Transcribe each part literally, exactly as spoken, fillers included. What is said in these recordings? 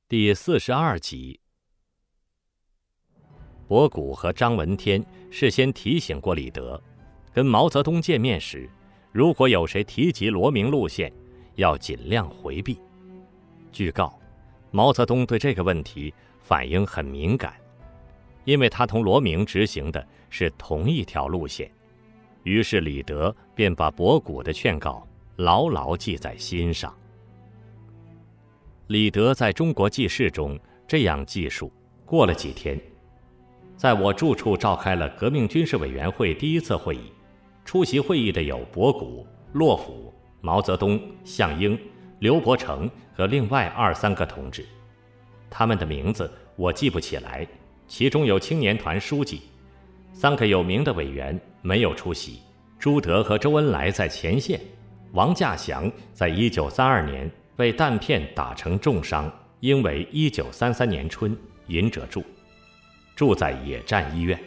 第四十二集。博古和张闻天事先提醒过李德，跟毛泽东见面时，如果有谁提及罗明路线，要尽量回避。据告，毛泽东对这个问题反应很敏感，因为他同罗明执行的是同一条路线。于是李德便把博古的劝告牢牢记在心上。李德在中国记事中这样记述：过了几天，在我住处召开了革命军事委员会第一次会议，出席会议的有博古、洛甫、毛泽东、项英、刘伯承和另外二三个同志，他们的名字我记不起来，其中有青年团书记。三个有名的委员没有出席，朱德和周恩来在前线，王稼祥在一九三二年被弹片打成重伤，应为一九三三年春引者住，住在野战医院。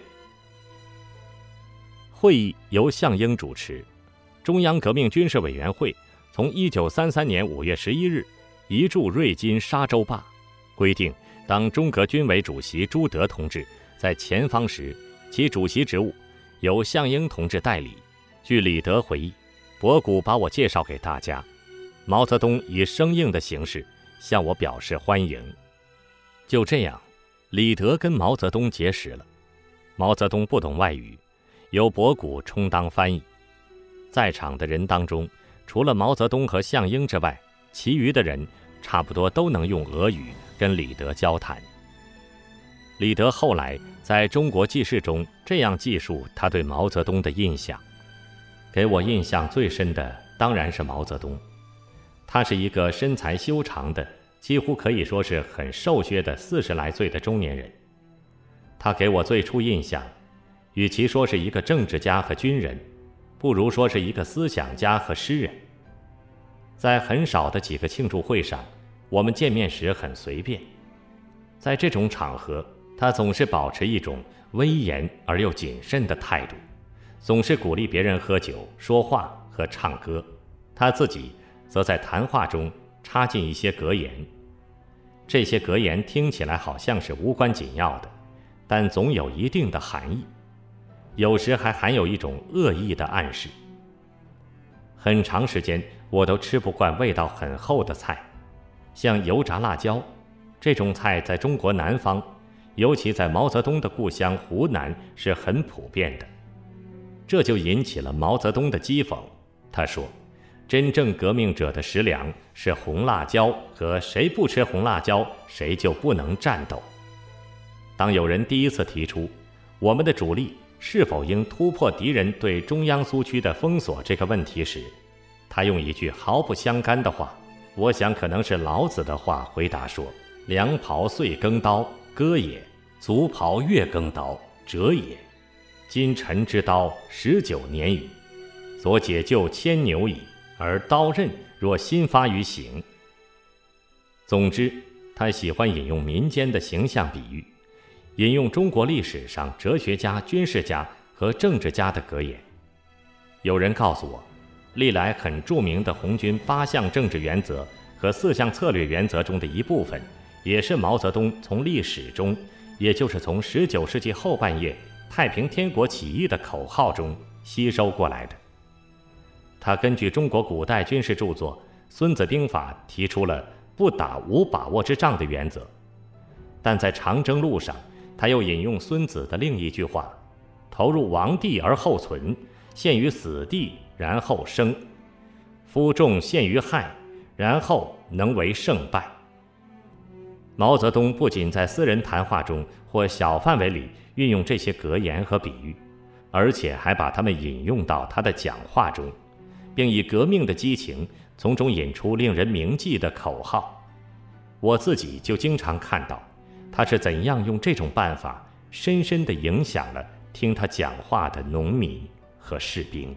会议由项英主持。中央革命军事委员会从一九三三年五月十一日移驻瑞金沙洲坝，规定当中革军委主席朱德同志在前方时，其主席职务由项英同志代理。据李德回忆，博古把我介绍给大家，毛泽东以生硬的形式向我表示欢迎。就这样，李德跟毛泽东结识了。毛泽东不懂外语，由博古充当翻译。在场的人当中，除了毛泽东和项英之外，其余的人差不多都能用俄语跟李德交谈。李德后来在中国记事中这样记述他对毛泽东的印象：给我印象最深的当然是毛泽东，他是一个身材修长的，几乎可以说是很瘦削的四十来岁的中年人。他给我最初印象，与其说是一个政治家和军人，不如说是一个思想家和诗人。在很少的几个庆祝会上，我们见面时很随便，在这种场合，他总是保持一种威严而又谨慎的态度，总是鼓励别人喝酒、说话和唱歌，他自己则在谈话中插进一些格言。这些格言听起来好像是无关紧要的，但总有一定的含义，有时还含有一种恶意的暗示。很长时间我都吃不惯味道很厚的菜，像油炸辣椒这种菜在中国南方，尤其在毛泽东的故乡湖南是很普遍的。这就引起了毛泽东的讥讽。他说，真正革命者的食粮是红辣椒，和谁不吃红辣椒，谁就不能战斗。当有人第一次提出我们的主力是否应突破敌人对中央苏区的封锁这个问题时，他用一句毫不相干的话，我想可能是老子的话，回答说：凉袍岁更刀，割也；足袍月更刀，折也。今臣之刀十九年矣，所解救千牛矣，而刀刃若新发于形。总之，他喜欢引用民间的形象比喻，引用中国历史上哲学家、军事家和政治家的格言。有人告诉我，历来很著名的红军八项政治原则和四项策略原则中的一部分，也是毛泽东从历史中，也就是从十九世纪后半叶太平天国起义的口号中吸收过来的。他根据中国古代军事著作《孙子兵法》提出了不打无把握之仗的原则，但在长征路上，他又引用孙子的另一句话：投入亡地而后存，陷于死地然后生，夫众陷于害，然后能为胜败。毛泽东不仅在私人谈话中或小范围里运用这些格言和比喻，而且还把它们引用到他的讲话中，并以革命的激情从中引出令人铭记的口号。我自己就经常看到他是怎样用这种办法深深地影响了听他讲话的农民和士兵。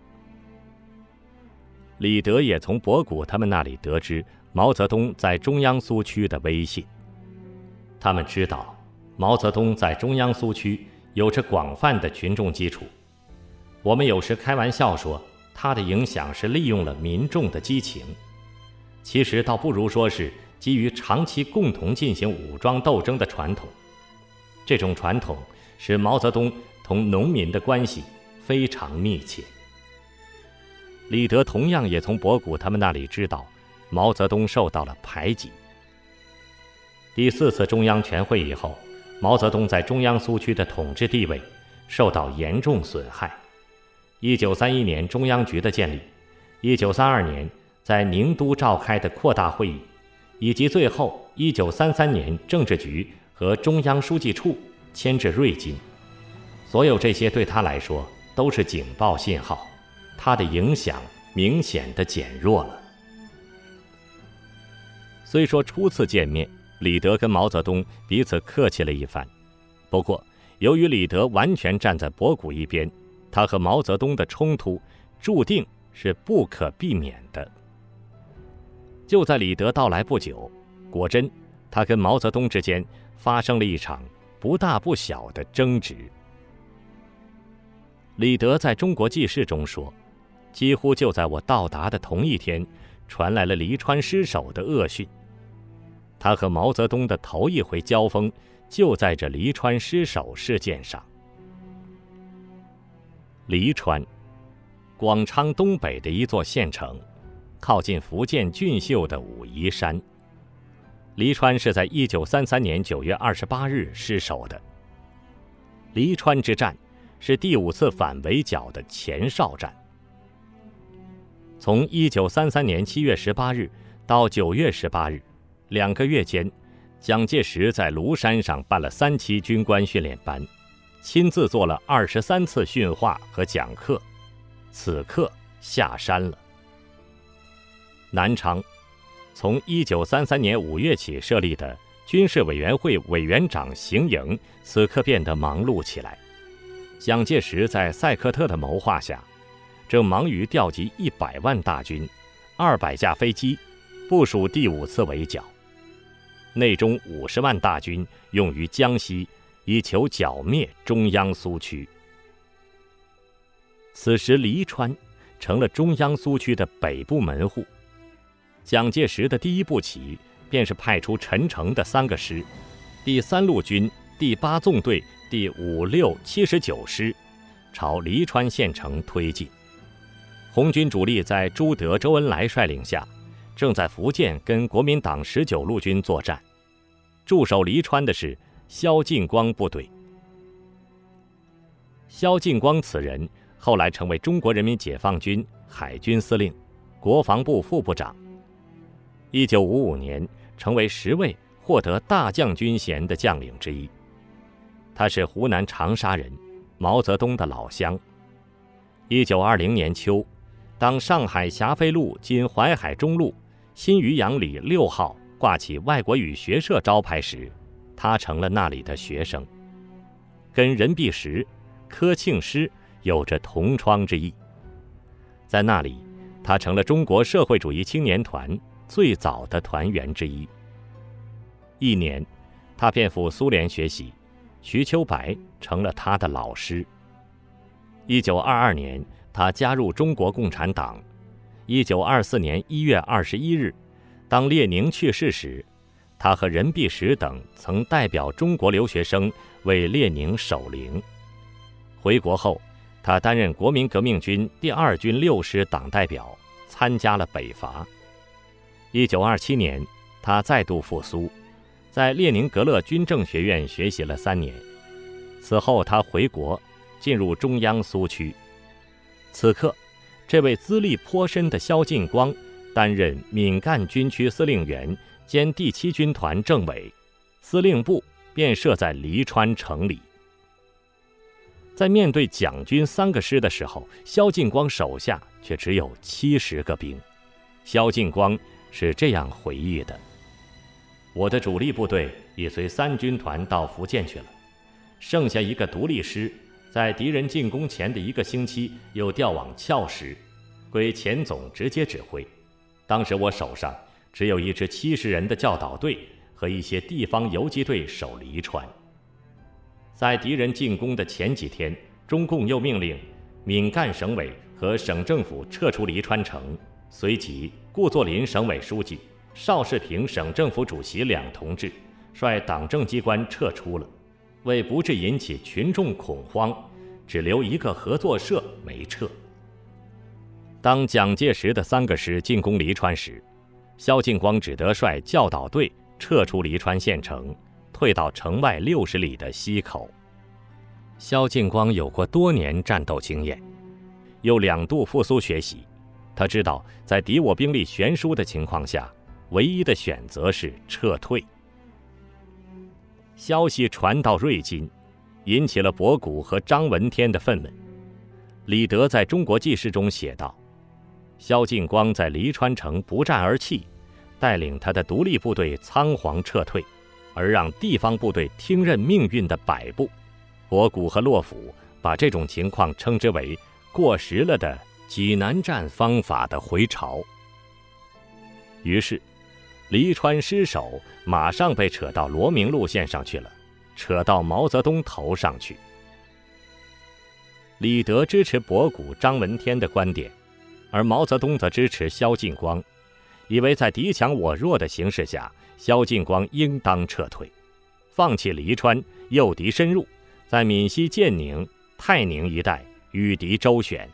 李德也从博古他们那里得知毛泽东在中央苏区的威信。他们知道毛泽东在中央苏区有着广泛的群众基础。我们有时开玩笑说，他的影响是利用了民众的激情，其实倒不如说是基于长期共同进行武装斗争的传统。这种传统使毛泽东同农民的关系非常密切。李德同样也从博古他们那里知道毛泽东受到了排挤。第四次中央全会以后，毛泽东在中央苏区的统治地位受到严重损害。一九三一年中央局的建立，一九三二年在宁都召开的扩大会议，以及最后一九三三年政治局和中央书记处迁至瑞金，所有这些对他来说都是警报信号，他的影响明显地减弱了。虽说初次见面，李德跟毛泽东彼此客气了一番，不过由于李德完全站在博古一边，他和毛泽东的冲突注定是不可避免的。就在李德到来不久，果真他跟毛泽东之间发生了一场不大不小的争执。李德在中国纪事中说，几乎就在我到达的同一天，传来了黎川失守的恶讯。他和毛泽东的头一回交锋就在这黎川失守事件上。黎川，广昌东北的一座县城，靠近福建俊秀的武夷山。黎川是在一九三三年九月二十八日失守的。黎川之战是第五次反围剿的前哨战。从一九三三年七月十八日到九月十八日，两个月间，蒋介石在庐山上办了三期军官训练班，亲自做了二十三次训话和讲课，此刻下山了。南昌，从一九三三年五月起设立的军事委员会委员长行营，此刻变得忙碌起来。蒋介石在塞克特的谋划下，正忙于调集一百万大军、二百架飞机，部署第五次围剿。内中五十万大军用于江西，以求剿灭中央苏区。此时黎川成了中央苏区的北部门户。蒋介石的第一步棋便是派出陈诚的三个师，第三路军第八纵队第五六七十九师，朝黎川县城推进。红军主力在朱德、周恩来率领下，正在福建跟国民党十九路军作战。驻守黎川的是萧劲光部队。萧劲光此人后来成为中国人民解放军海军司令、国防部副部长。一九五五年成为十位获得大将军衔的将领之一。他是湖南长沙人，毛泽东的老乡。一九二零年秋，当上海霞飞路经淮海中路新余杨里六号挂起外国语学社招牌时，他成了那里的学生，跟任弼时、柯庆施有着同窗之意。在那里，他成了中国社会主义青年团最早的团员之一。一年，他便赴苏联学习，瞿秋白成了他的老师。一九二二年，他加入中国共产党。一九二四年一月二十一日，当列宁去世时，他和任弼时等曾代表中国留学生为列宁守灵。回国后，他担任国民革命军第二军六师党代表，参加了北伐。一九二七年，他再度赴苏，在列宁格勒军政学院学习了三年。此后他回国，进入中央苏区。此刻，这位资历颇深的萧劲光担任闽赣军区司令员兼第七军团政委，司令部便设在黎川城里。在面对蒋军三个师的时候，萧劲光手下却只有七十个兵。萧劲光是这样回忆的：我的主力部队已随三军团到福建去了，剩下一个独立师，在敌人进攻前的一个星期又调往俏师，归钱总直接指挥。当时我手上只有一支七十人的教导队和一些地方游击队守黎川。在敌人进攻的前几天，中共又命令闽赣省委和省政府撤出黎川城，随即顾作霖省委书记、 邵世平省政府主席两同志率党政机关撤出了，为不致引起群众恐慌，只留一个合作社没撤。当蒋介石的三个师进攻黎川时，萧劲光只得率教导队撤出黎川县城，退到城外六十里的溪口。萧劲光有过多年战斗经验，又两度赴苏学习，他知道在敌我兵力悬殊的情况下，唯一的选择是撤退。消息传到瑞金，引起了博古和张闻天的愤懑。李德在中国纪事中写道：萧劲光在黎川城不战而弃，带领他的独立部队仓皇撤退，而让地方部队听任命运的摆布。博古和洛甫把这种情况称之为过时了的济南战方法的回潮。于是黎川失守马上被扯到罗明路线上去了，扯到毛泽东头上去。李德支持博古、张闻天的观点，而毛泽东则支持萧劲光，以为在敌强我弱的形势下，萧劲光应当撤退，放弃黎川，诱敌深入，在闽西建宁、泰宁一带与敌周旋。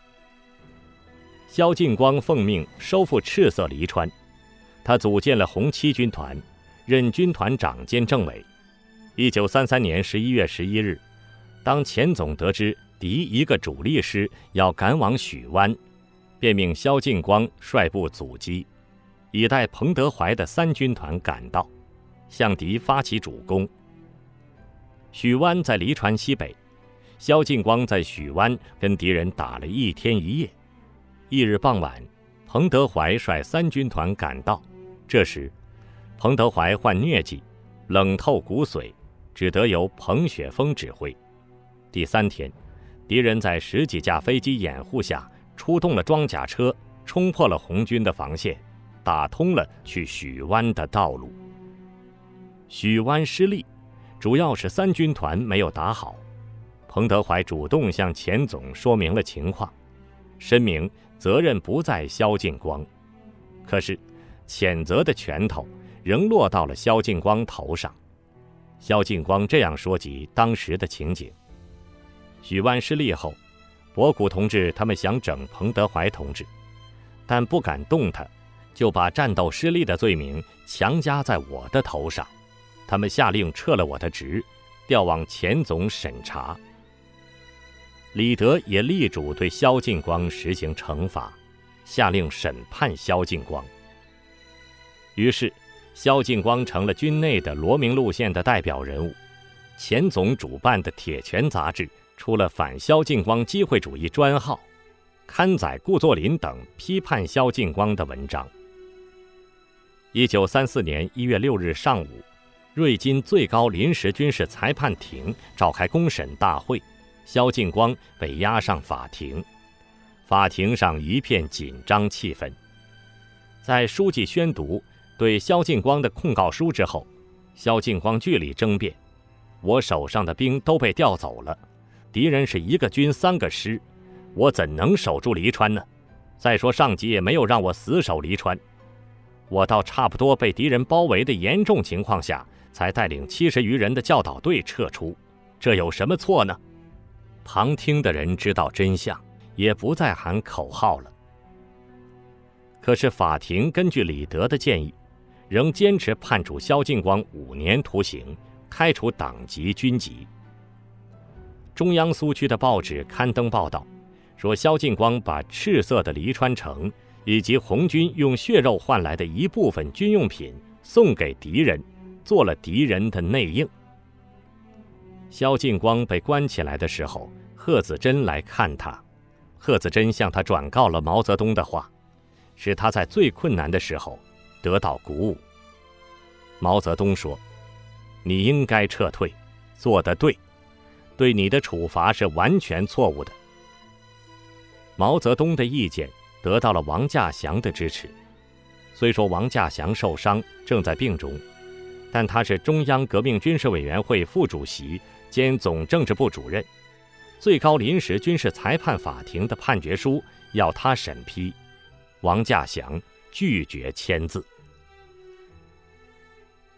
萧劲光奉命收复赤色黎川，他组建了红七军团，任军团长兼政委。一九三三年十一月十一日，当钱总得知敌一个主力师要赶往许湾，便命萧劲光率部阻击，以待彭德怀的三军团赶到，向敌发起主攻。许湾在黎川西北，萧劲光在许湾跟敌人打了一天一夜。翌日傍晚，彭德怀率三军团赶到，这时彭德怀患疟疾，冷透骨髓，只得由彭雪枫指挥。第三天，敌人在十几架飞机掩护下出动了装甲车，冲破了红军的防线，打通了去许湾的道路。许湾失利，主要是三军团没有打好。彭德怀主动向钱总说明了情况，申明责任不在萧劲光，可是谴责的拳头仍落到了萧劲光头上。萧劲光这样说及当时的情景：许湾失利后，博古同志他们想整彭德怀同志，但不敢动他，就把战斗失利的罪名强加在我的头上。他们下令撤了我的职，调往钱总审查。李德也力主对萧劲光实行惩罚，下令审判萧劲光。于是萧劲光成了军内的罗明路线的代表人物。钱总主办的《铁拳》杂志出了反萧劲光机会主义专号，刊载顾作霖等批判萧劲光的文章。一九三四年一月六日上午，瑞金最高临时军事裁判庭召开公审大会，萧劲光被押上法庭。法庭上一片紧张气氛。在书记宣读对萧劲光的控告书之后，萧劲光据理争辩：我手上的兵都被调走了，敌人是一个军三个师，我怎能守住黎川呢？再说上级也没有让我死守黎川，我到差不多被敌人包围的严重情况下，才带领七十余人的教导队撤出，这有什么错呢？旁听的人知道真相，也不再喊口号了。可是法庭根据李德的建议，仍坚持判处萧劲光五年徒刑，开除党籍军籍。中央苏区的报纸刊登报道，说萧劲光把赤色的黎川城以及红军用血肉换来的一部分军用品送给敌人，做了敌人的内应。萧劲光被关起来的时候，贺子珍来看他，贺子珍向他转告了毛泽东的话，使他在最困难的时候得到鼓舞。毛泽东说：你应该撤退，做得对，对你的处罚是完全错误的。毛泽东的意见得到了王稼祥的支持。虽说王稼祥受伤，正在病中，但他是中央革命军事委员会副主席兼总政治部主任，最高临时军事裁判法庭的判决书要他审批，王稼祥拒绝签字。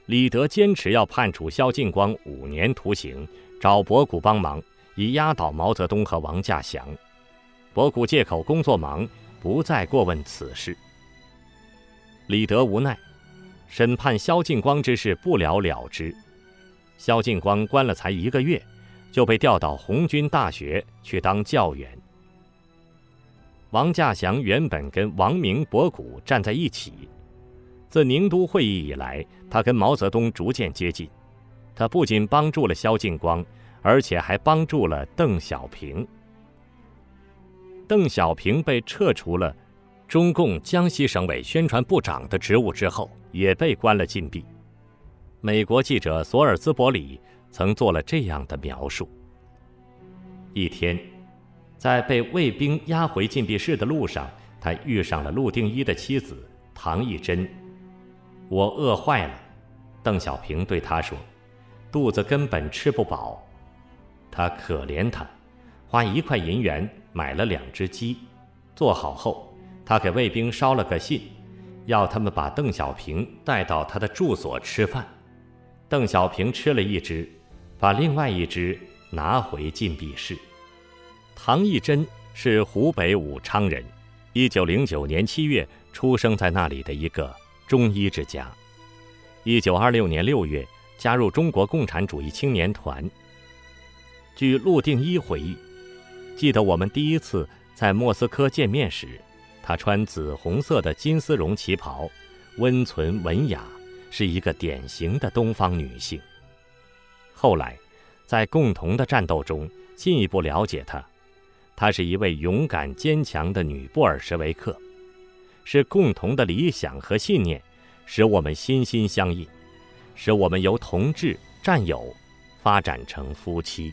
李德坚持要判处萧劲光五年徒刑，找博古帮忙，以压倒毛泽东和王稼祥。博古借口工作忙，不再过问此事。李德无奈，审判萧劲光之事不了了之。萧劲光关了才一个月，就被调到红军大学去当教员。王稼祥原本跟王明、博古站在一起，自宁都会议以来，他跟毛泽东逐渐接近。他不仅帮助了萧劲光，而且还帮助了邓小平。邓小平被撤除了中共江西省委宣传部长的职务之后，也被关了禁闭。美国记者索尔兹伯里曾做了这样的描述：一天，在被卫兵押回禁闭室的路上，他遇上了陆定一的妻子唐艺珍。我饿坏了，邓小平对他说，肚子根本吃不饱。他可怜他，花一块银元买了两只鸡，做好后，他给卫兵捎了个信，要他们把邓小平带到他的住所吃饭。邓小平吃了一只，把另外一只拿回禁闭室。唐艺珍是湖北武昌人，一九零九年七月出生在那里的一个中医之家。一九二六年六月加入中国共产主义青年团。据陆定一回忆，记得我们第一次在莫斯科见面时，她穿紫红色的金丝绒旗袍，温存文雅，是一个典型的东方女性。后来在共同的战斗中进一步了解她，她是一位勇敢坚强的女布尔什维克，是共同的理想和信念使我们心心相印，使我们由同志战友发展成夫妻。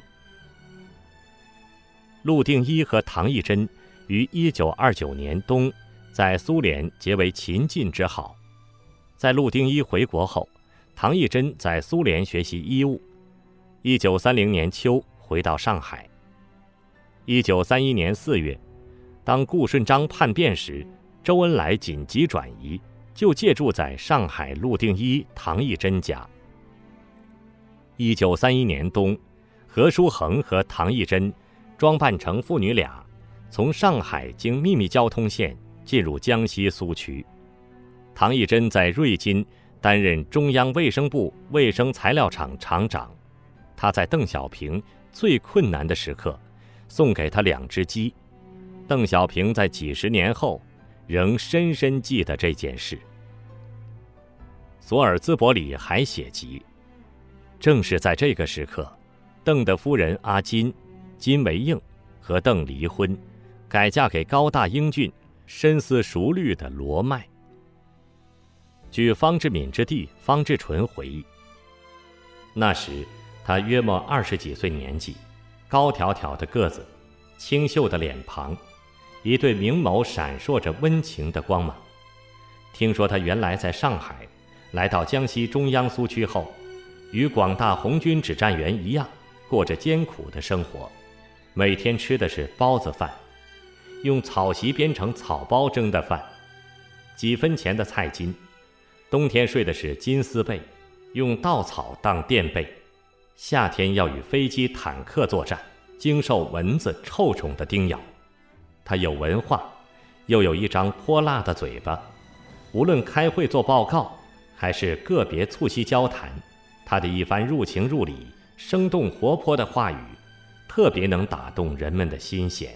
陆定一和唐艺珍于一九二九年冬在苏联结为秦晋之好。在陆定一回国后，唐艺珍在苏联学习医务。一九三零年秋回到上海。一九三一年四月，当顾顺章叛变时，周恩来紧急转移，就借住在上海陆定一、唐艺珍家。一九三一年冬，何书衡和唐艺珍装扮成父女俩，从上海经秘密交通线进入江西苏区。唐艺珍在瑞金担任中央卫生部卫生材料厂厂长。他在邓小平最困难的时刻送给他两只鸡。邓小平在几十年后仍深深记得这件事。索尔兹伯里还写及，正是在这个时刻，邓的夫人阿金、金维映和邓离婚，改嫁给高大英俊、深思熟虑的罗麦。据方志敏之弟方志纯回忆，那时他约莫二十几岁年纪，高挑挑的个子，清秀的脸庞，一对明眸闪烁着温情的光芒。听说他原来在上海，来到江西中央苏区后，与广大红军指战员一样，过着艰苦的生活，每天吃的是包子饭，用草席编成草包蒸的饭，几分钱的菜金，冬天睡的是金丝被，用稻草当垫被，夏天要与飞机坦克作战，经受蚊子臭虫的叮咬。他有文化，又有一张泼辣的嘴巴，无论开会做报告还是个别促膝交谈，他的一番入情入理、生动活泼的话语特别能打动人们的心弦。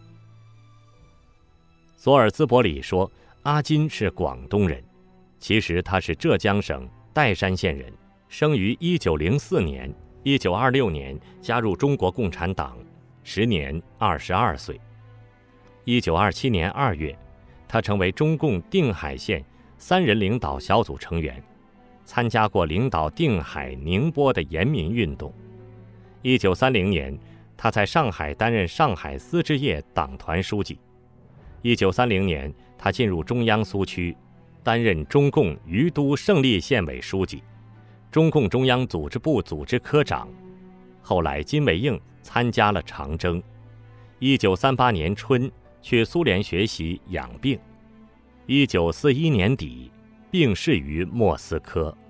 索尔兹伯里说，阿金是广东人，其实他是浙江省岱山县人，生于一九零四年，一九二六年加入中国共产党，时年二十二岁。一九二七年二月，他成为中共定海县三人领导小组成员，参加过领导定海、宁波的严民运动。一九三零年，他在上海担任上海丝织业党团书记。一九三零年，他进入中央苏区，担任中共余都胜利县委书记、中共中央组织部组织科长。后来金维映参加了长征。一九三八年春去苏联学习养病。一九四一年底病逝于莫斯科。